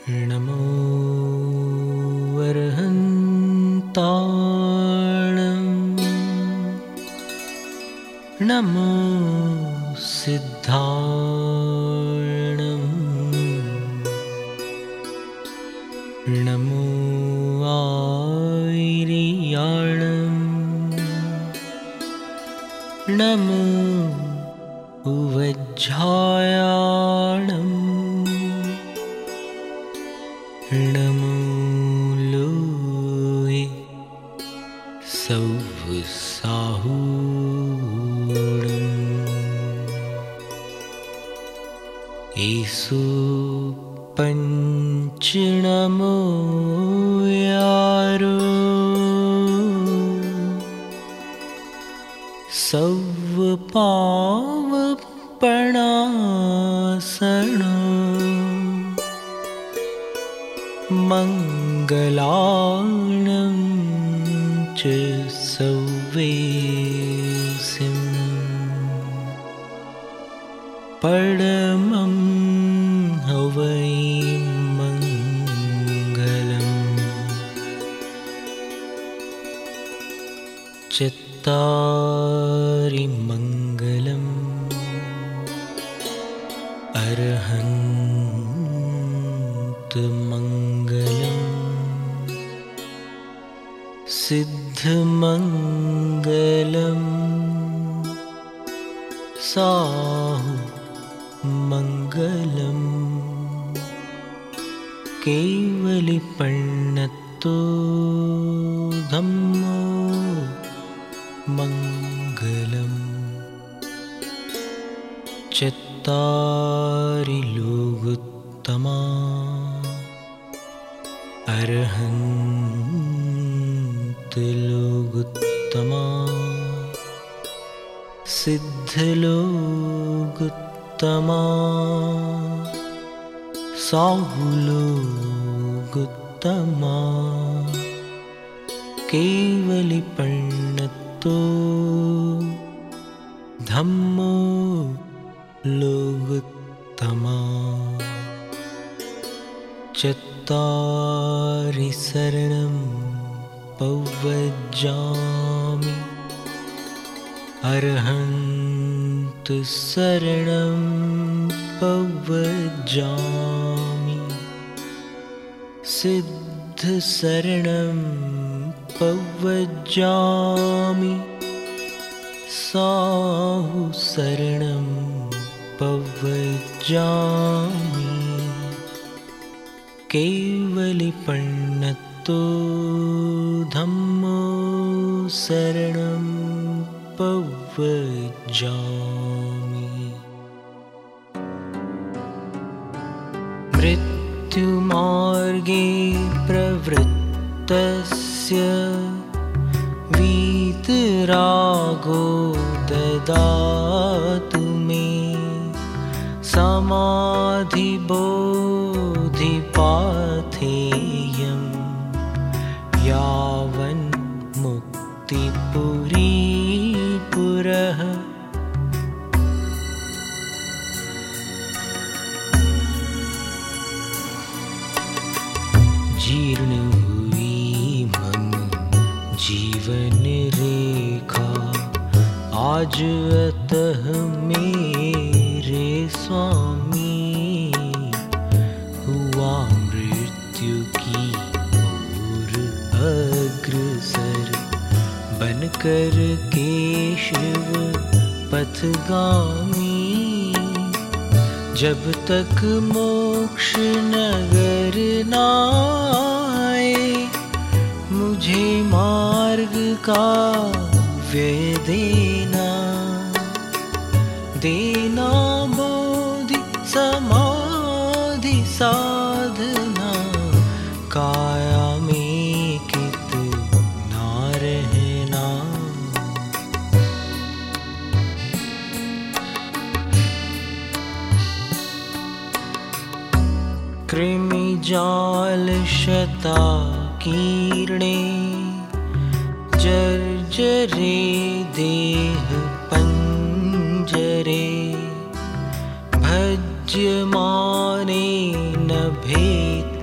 नमो अर्हन्ताणं नमो सिद्धाणं नमो आयर्याणं नमो उवज्झायाणं नमो लोये सौवसाहूणम् एषु पञ्चनमो यारो सौवपावपणासनो मङ्गलानं च सौवेसिं परमं हवै मङ्गलम् चत्तारि मङ्गलम् अर्हन्तमङ्गलम् सिद्धमङ्गलम् साहुमङ्गलम् केवलिपण्णतो धम्मो मङ्गलम् चत्तारि लोगोत्तमा अर्हन्तलोगोत्तमा सिद्धलोगोत्तमा साहुलोगोत्तमा केवलिपण्णतो धम्मो लोगोत्तमा चत्तारि शरणं पव्वजामि अर्हन्त शरणं पव्वजामि सिद्ध शरणं पव्वजामि साहु शरणं पव्वजामि केवलिपण्णतो धम्मो शरणं पव्वजामि मृत्युमार्गे प्रवृत्तस्य वीतरागो ददातु मे समाधिबोधिपाथेयं यावन्मुक्तिपुरी पुरः जीर्ण हुई मन जीवन रेखा आज अतः मेरे स्वामी हुआ मृत्यु की ओर अग्रसर बनकर केशव पथगामी जब तक मोक्ष नगर नाए मुझे मार्ग का व्यय देना बोधि समाधि साधना काया में कितना रहना कृमि जाल शता कीर्णे जर्जरे देह पंजरे भज्यमाने न भेद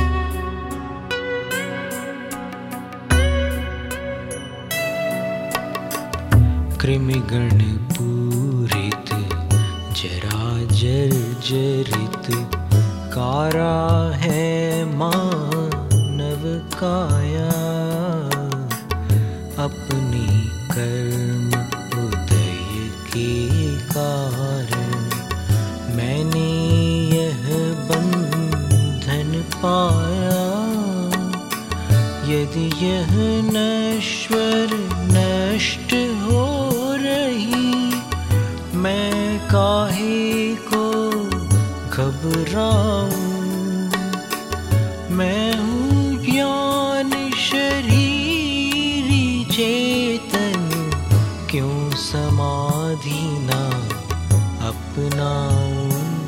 कृमिगण पूरित जरा जर्जरित कारा है मानव काया। अपने कर्म उदय के कारण मैंने यह बंधन पाया। यदि यह नश्वर नष्ट हो रही, मैं काहे को घबराऊं। मैं हूँ ज्ञान शरीरी चेतन, क्यों समाधि ना अपनाऊं।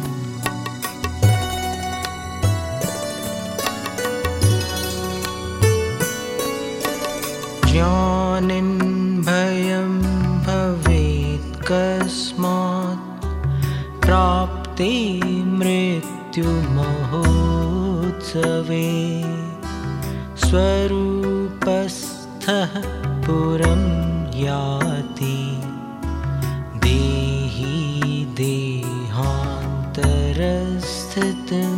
ज्ञानिन् भयं भवेत् कस्मात्, प्राप्ते मृत्युमहोत्सवे। स्वरूपस्थः पुरं याति, देही देहान्तरस्थितम्।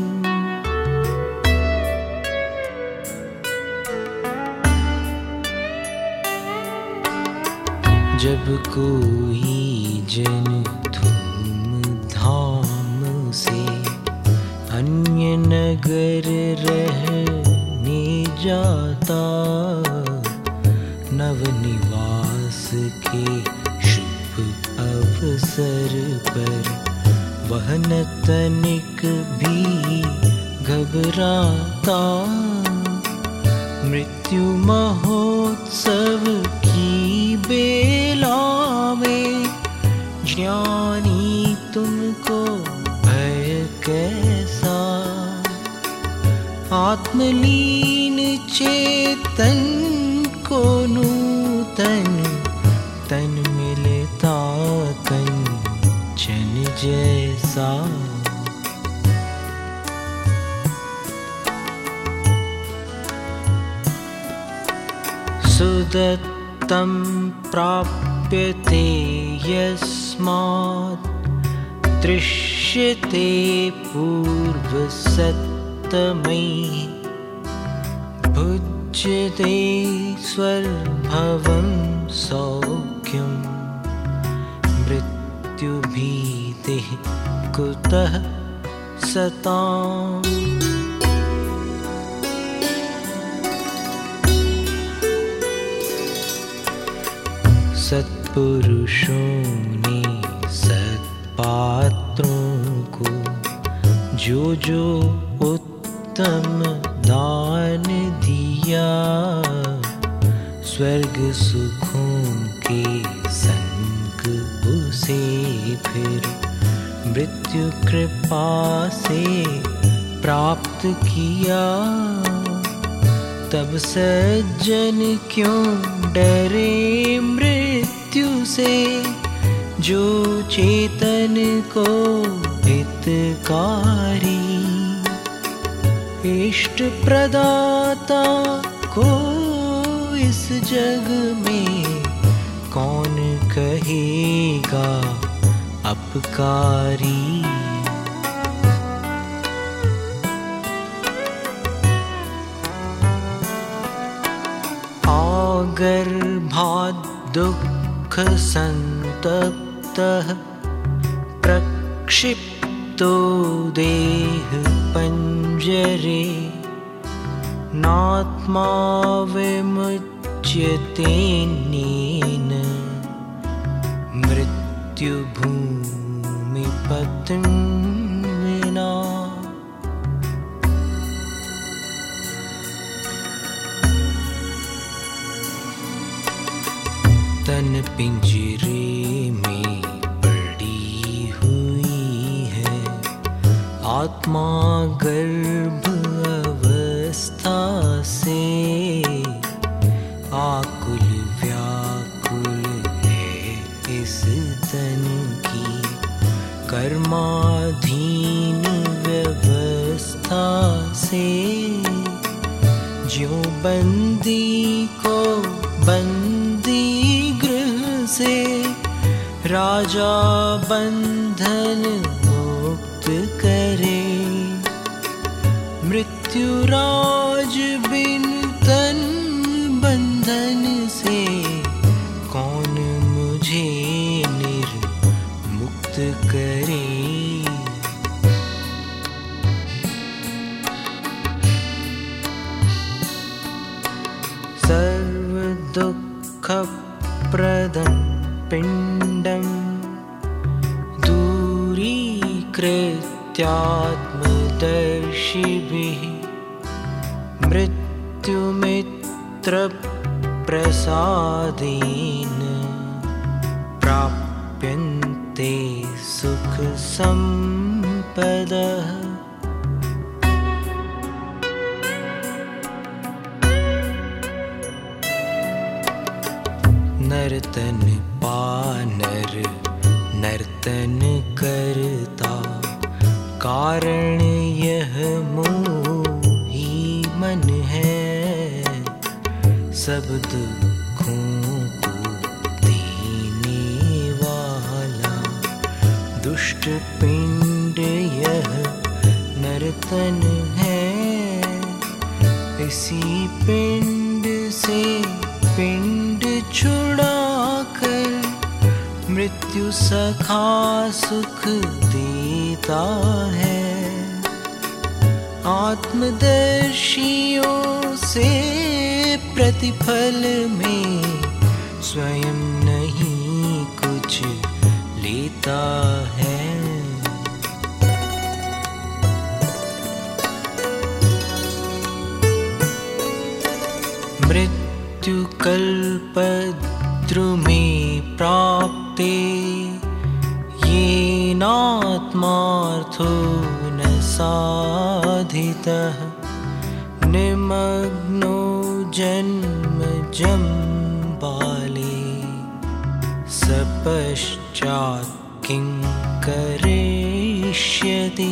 जब कोई जन धूमधाम से अन्य नगर रहने जाता, नवनिवास के शुभ अवसर पर वह न तनिक भी घबराता। मृत्यु महोत्सव की बेला में ज्ञानी तुमको भय कैसा। आत्मलीन चेतन को नूतन तन मिलता कंचन जैसा। सुदत्तं प्राप्यते यस्मात्, दृश्यते पूर्वसत्तमैः। भुज्यते स्वर्भवं सौख्यं, मृत्युभीतिः कुतः सताम्। सत्पुरुषों ने सत्पात्रों को जो जो उत्तम दान दिया, स्वर्ग सुखों के संग उसे फिर मृत्यु कृपा से प्राप्त किया। तब सज्जन क्यों डरे मृत्यु से, जो चेतन को हितकारी। इष्ट प्रदाता को इस जग में कौन कहेगा अपकारी। गर्भाद् दुःख संतप्तः, प्रक्षिप्तो देह पंजरे। नात्मा विमुच्यतेनेन, मृत्युभूमिपतिं विना। तन पिंजरे में पड़ी हुई है, आत्मा गर्भ अवस्था से। आकुल व्याकुल है इस तन की, ज्यों बंदी को बंदी गृह से राजा बंधन मुक्त करे। मृत्युराज बिन तन बंधन से कौन मुझे निर्मुक्त करे। सर्व दुःख प्रदं पिण्डं दूरीकृत्यात्मदर्शिभिः मृत्युमित्रप्रसादेन प्राप्यन्ते सुखसम्पदः। नर्तन पानर नर्तन करता कारण यह मोही मन है। सब दुखों को देने वाला दुष्ट पिंड यह नर्तन है। इसी पिंड से पिंड छुड़ा कर मृत्यु सखा सुख देता है। आत्मदर्शियों से प्रतिफल में स्वयं नहीं कुछ लेता है। मृत्यु कल्पद्रुमे प्राप्ते येनात्मार्थो न साधितः निमग्नो जन्म जम्बाले सपश्चात् किं करिष्यति।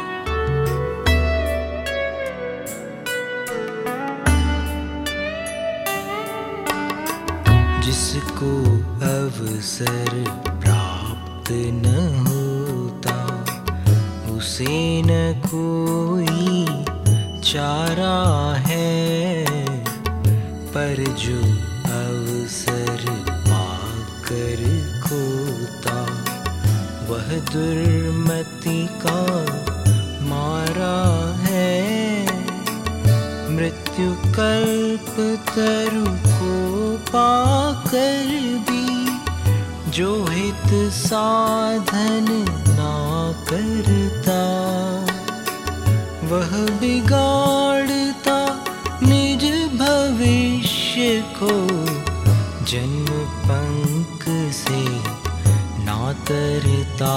जिसको अवसर प्राप्त न होता उसे न कोई चारा है। पर जो अवसर पाकर खोता वह दुर्मति का मारा है। मृत्यु कल्प तरु को पाकर भी जो हित साधन ना करता वह बिगाड़ता निज भविष्य को। जन्म पंख से ना तरता।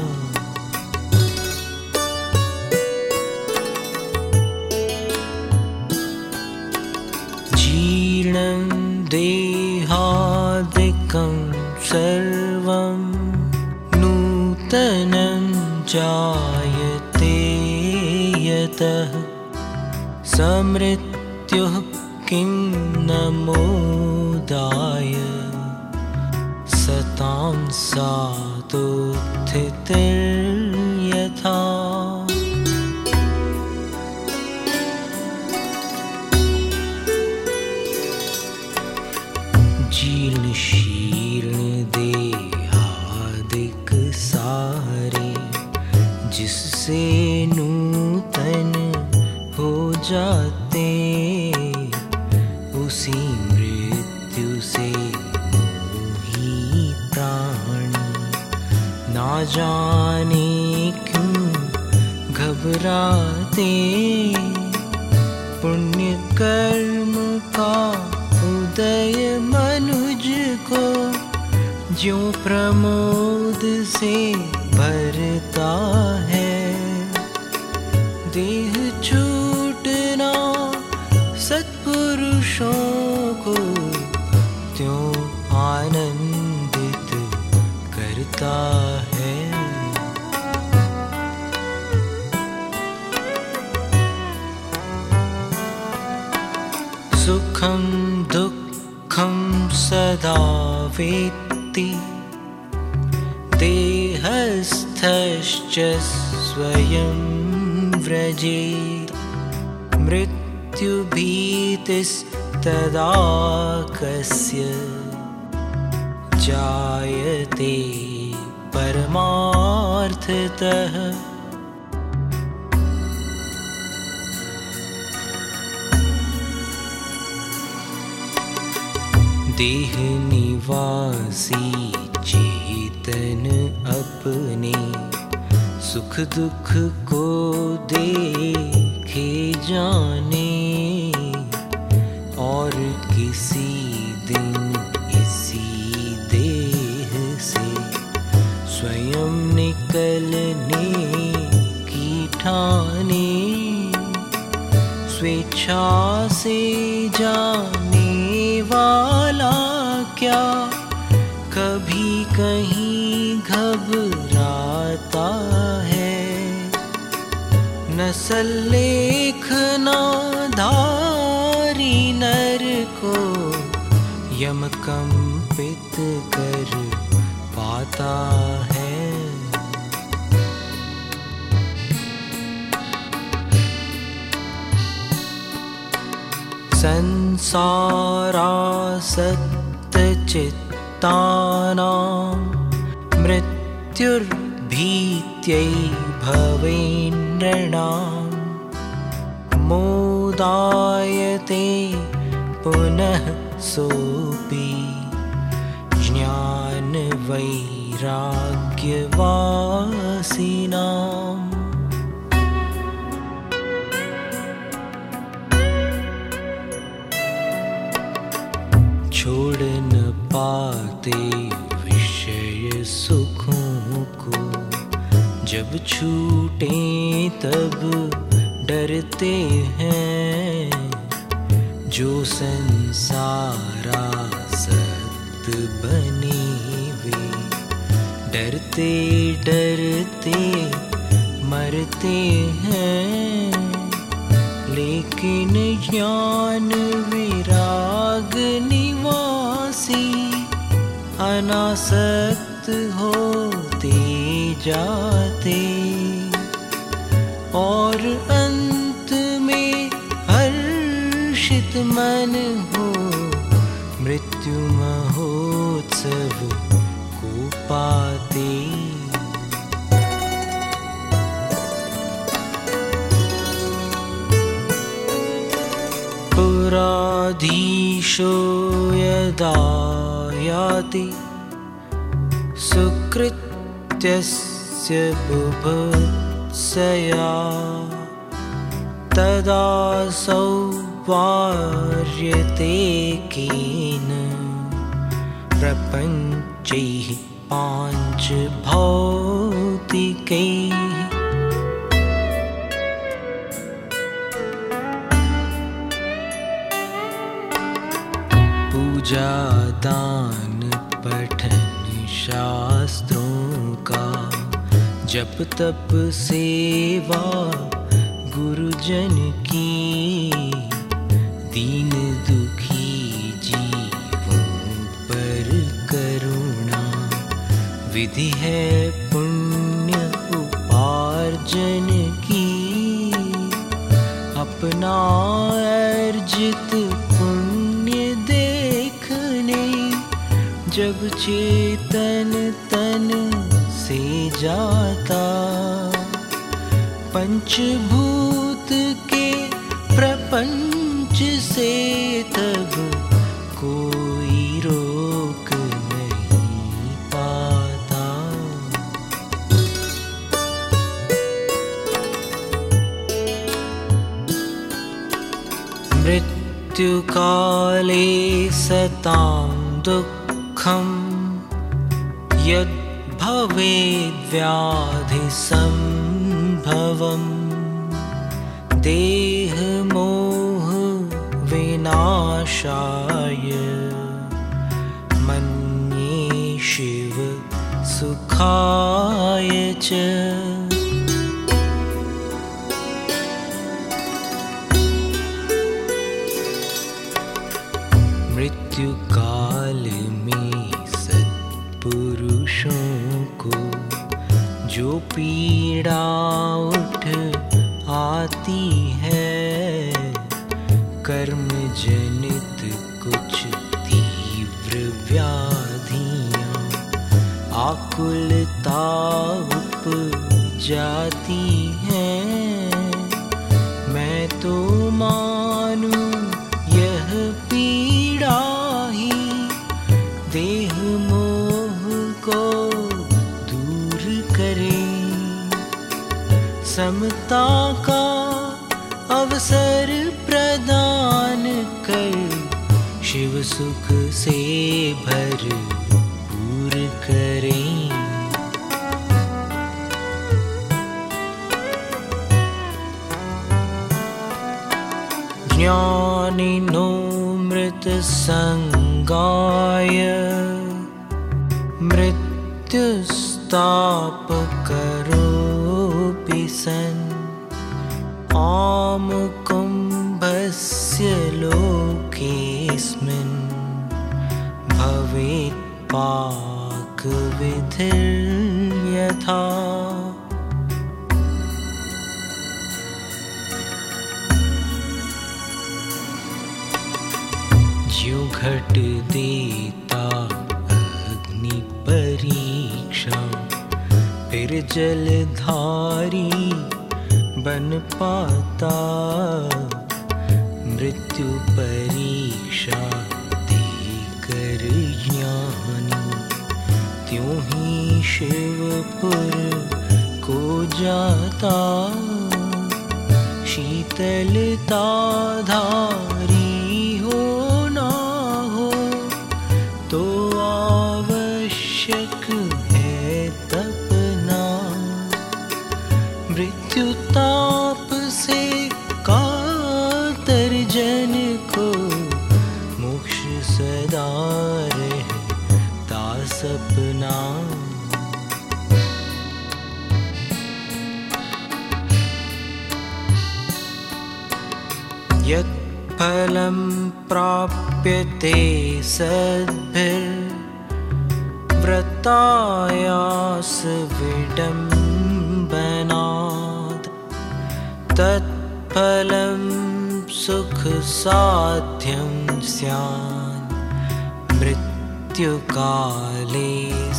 जीर्णं देहादिकं सर्वं नूतनं जायते यतः समृत्युः किं न मोदाय सतां सातुत्थितिर्यथा। जीर्ण शीर्ण देहादिक सारे जिससे नूतन हो जाते उसी मृत्यु से मोही प्राणी ना जाने क्यों घबराते। पुण्य कर्म का उदय मनुज को ज्यों प्रमोद से भरता है। देह छूटना सत्पुरुषों को त्यों आनंदित करता है। सुखं दुःखं सदा वेत्ति देहस्थश्च स्वयं व्रजेत् मृत्युभीतिस्तदा कस्य जायते परमार्थतः। देह निवासी चेतन अपने सुख दुख को देखे जाने और किसी दिन इसी देह से स्वयं निकलने की ठाने स्वेच्छा से जाने वाला क्या कभी कहीं घबराता है। न सल्लेखना धारी नर को यम कंपित कर पाता है। संसारासक्त चित्तानां मृत्युर्भीत्यै भवेन्द्रणां मोदायते पुनः सोऽपि ज्ञानवैराग्यवासिनाम्। छोड़ न पाते विषय सुखों को जब छूटे तब डरते हैं। जो संसारासक्त बने वे डरते डरते मरते हैं। लेकिन ज्ञान विराग निवासी अनासक्त होते जाते और अंत में हर्षित मन हो मृत्यु महोत्सव को पाते। पुराधीशो यदा याति सुकृत्यस्य बुभुत्सया तदा सौवार्यते केन प्रपञ्चैः पाञ्चभौतिकैः। पूजा दान पठन शास्त्रों का जप तप सेवा गुरुजन की दीन दुखी जीवों पर करुणा विधि है पुण्य उपार्जन की। अपना अर्जित पुण्य देखने जब चेतन तन से जाता पंचभूत के प्रपंच से तब कोई रोक नहीं पाता। मृत्यु काले सतां दुःखं यद् भवेद्व्याधि संभवम् देह मोह विनाशाय मन्ये शिव सुखाय च। मृत्यु काल में सत्पुरुषों को जो पीड़ा उठ आती है, कर्म जनित कुछ तीव्र व्याधियां आकुलता उपजाती हैं, मैं तो मानूं यह पीड़ा ही देह मोह को दूर करे, समता का अवसर प्रदान कर शिव सुख से भरपूर करें। ज्ञानिनो मृत संगाय मृत्युस्तापकरोऽपि सन् आमुकुम्भस्य लोकेऽस्मिन् भवेत् पाकविधिर्यथा। ज्यों घट देता अग्नि परीक्षा, फिर जलधारी बन पाता, मृत्यु परीक्षा देकर ज्ञानी त्यों ही शिवपुर को जाता, शीतलता धारी हो ना हो तो आवश्यक है तपना, मृत्यु ताप से कातर जन को मोक्ष सदा रहता सपना। यत् फलं प्राप्यते सद्भिर्व्रतायास विडम्बनात्, तत्फलं सुख साध्यं स्यात् मृत्युकाले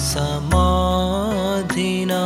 समाधिना।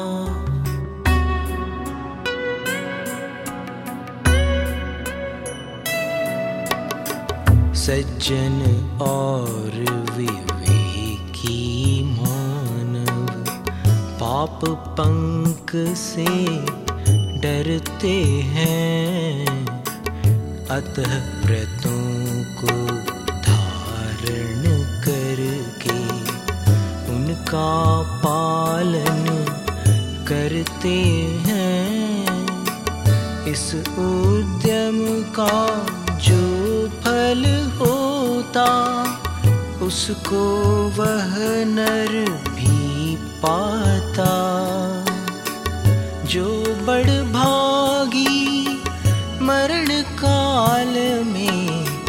सज्जन और विवेकी मानव पाप पंक से डरते हैं, अतः व्रतों को धारण करके उनका पालन करते हैं। इस उद्यम का जो फल होता उसको वह नर भी पाता, जो बड़भागी मरण काल में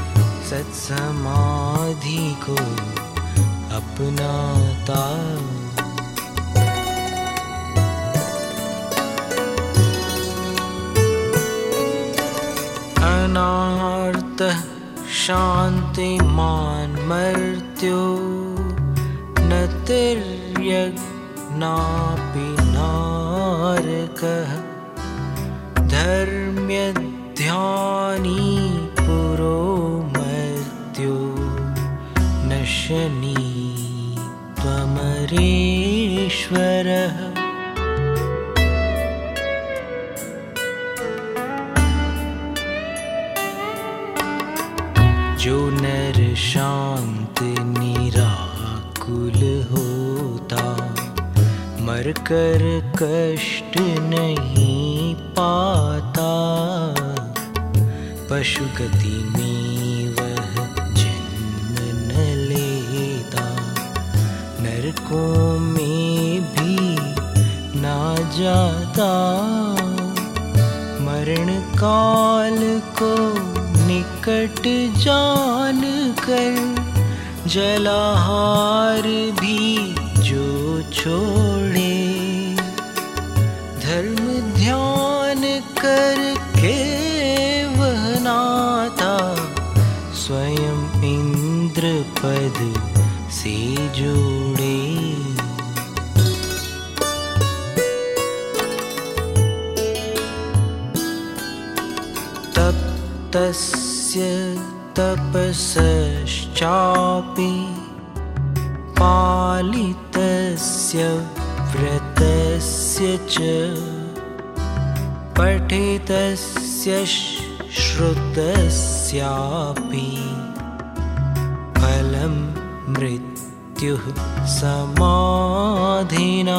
सत्समाधि को अपनाता। अनार्तः शान्तिमान् मर्त्यो न तिर्यज्ञापि नारकः, धर्म्यध्यानी पुरो मर्त्यो न शनि त्वमरेश्वरः। जो नर शांत निराकुल होता, मर कर कष्ट नहीं पाता, पशु गति में वह जन्म न लेता, नरकों में भी ना जाता, मरण काल को निकट प्रकट जान कर जलाहार भी जो छोड़े, धर्म ध्यान करके वह नाता स्वयं इंद्र पद से जोड़े। तस्य तपसश्चापि पालितस्य व्रतस्य च पठितस्य श्रुतस्यापि फलं मृत्युः समाधिना।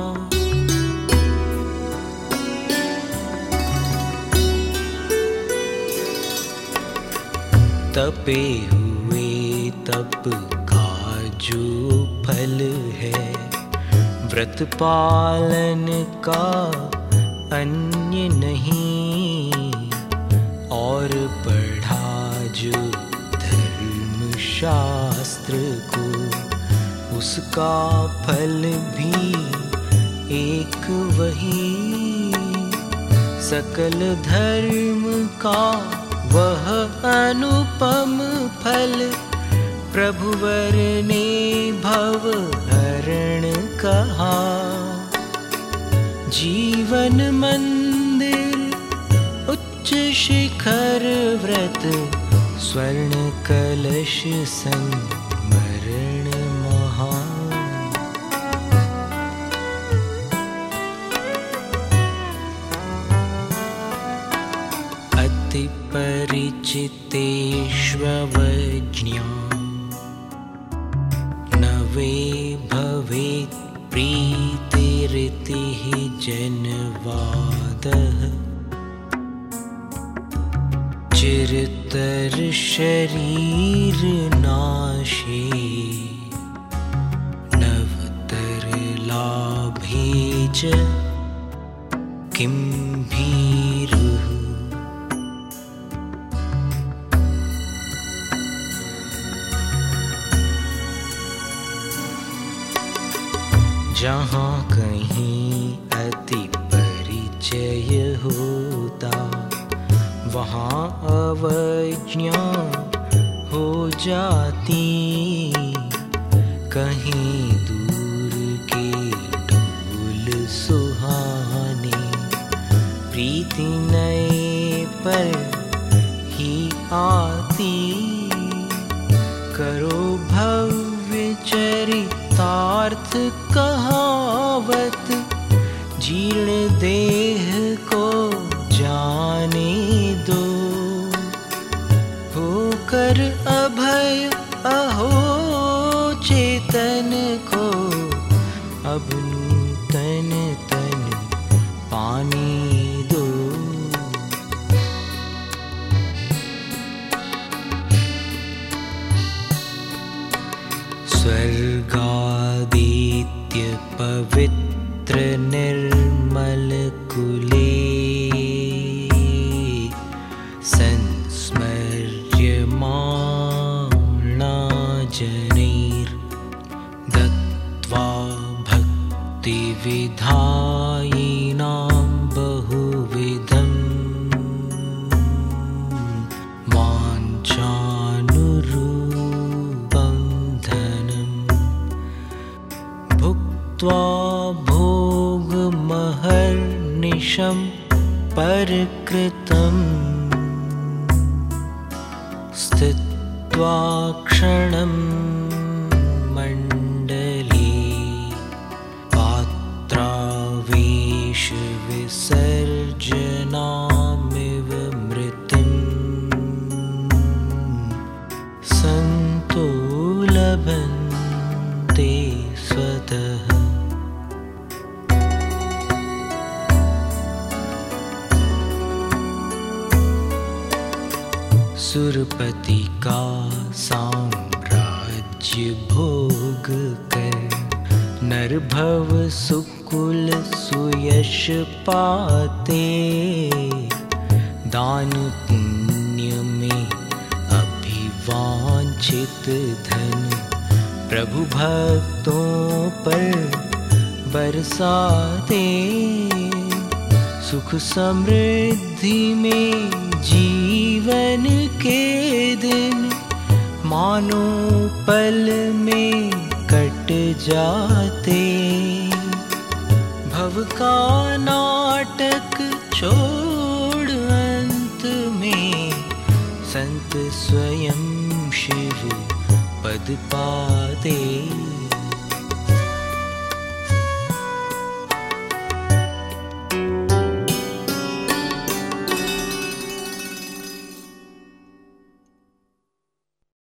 तपे हुए तप का जो फल है, व्रत पालन का अन्य नहीं। और पढ़ा जो धर्म शास्त्र को, उसका फल भी एक वही। सकल धर्म का वह अनुपम फल, प्रभुवर ने भव हरण कहा। जीवन मंदिर उच्च शिखर व्रत, स्वर्ण कलश संस्मरण महा। अति परिचितेष्वज्ञा नवे भवेत् प्रीतिरितिः जनवादः। चिरतर शरीर नाशे नवतर लाभे च किं भीरुः। जहाँ कहीं अति परिचय होता, वहाँ अवज्ञा हो जाती। कहीं दूर के ढोल सुहाने, प्रीति नए पर ही आती। करो भव्य चरितार्थ कहावत, जीर्ण देह को जाने दो। होकर अभय अहो चेतन को, अब नूतन तन पाने दो। स्वर्गादित्य पवित्र निर्मल कुले, संस्मर्यमाणा जनैर् दत्त्वा भक्तिविधायिनां बहुविधं वाञ्छानुरूपं धनं। भुक्त्वा भोगमहर्निशं परकृतम्, स्थित्वा क्षणं मण्डले पात्रावेश विसर्जनामिव मृतिं। सन्तो लभन्ते स्वतः। सुरपति का साम्राज्य भोग कर, नरभव सुकुल सुयश पाते। दान पुण्य में धन प्रभु भक्तों पर बरसा दे। सुख समृद्धि में जीवन के दिन मानो पल में कट जाते। भव का नाटक छोड़ अंत में संत स्वयं शिव पद पाते।